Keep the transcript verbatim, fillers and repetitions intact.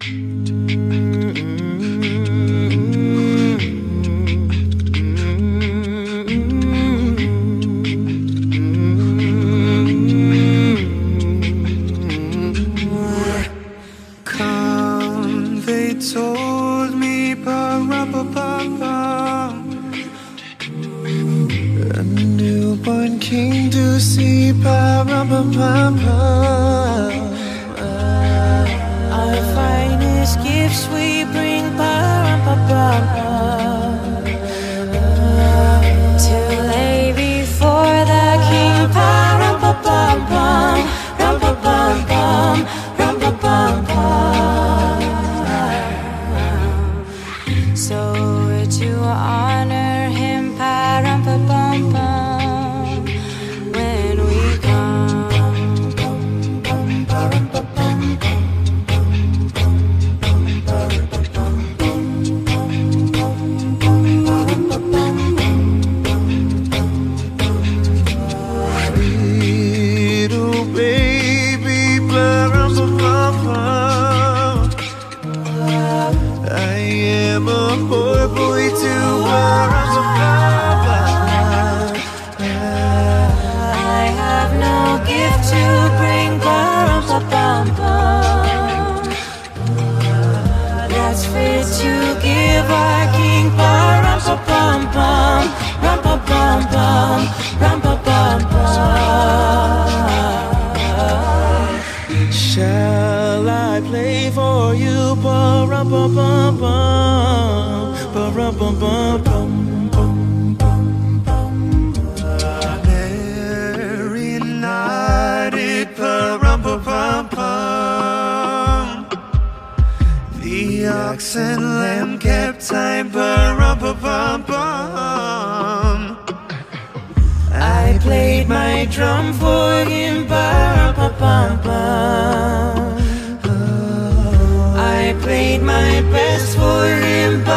Told me ba-rum-ba-bum-bum, a newborn king to see ba-rum-ba-bum-bum. Our finest gifts we bring ba-rum-ba-bum-bum, to lay before the king ba-rum-ba-bum-bum, rum-ba-bum-bum, rum-ba-bum-bum. So to honor him, pa-rum-pa-bum-bum, when we come, little baby, ba-rum-pa-bum-bum, I am a poor boy to ba-rum-pa-bum-bum. I have no gift to bring ba-rum-pa-bum-bum, that's fit to give our king ba-rum-pa-bum-bum, rum-pa-bum-bum, rum-pa-bum-bum. Shall I play for you, ba-rum-pa-bum-bum, ba-rum-pa-bum-bum? Mary nodded, ba-rum-pa-bum-bum. The ox and lamb kept time, ba-rum-pa-bum-bum. I played my drum for him, ba-rum-pa-bum-bum. I played my best for him,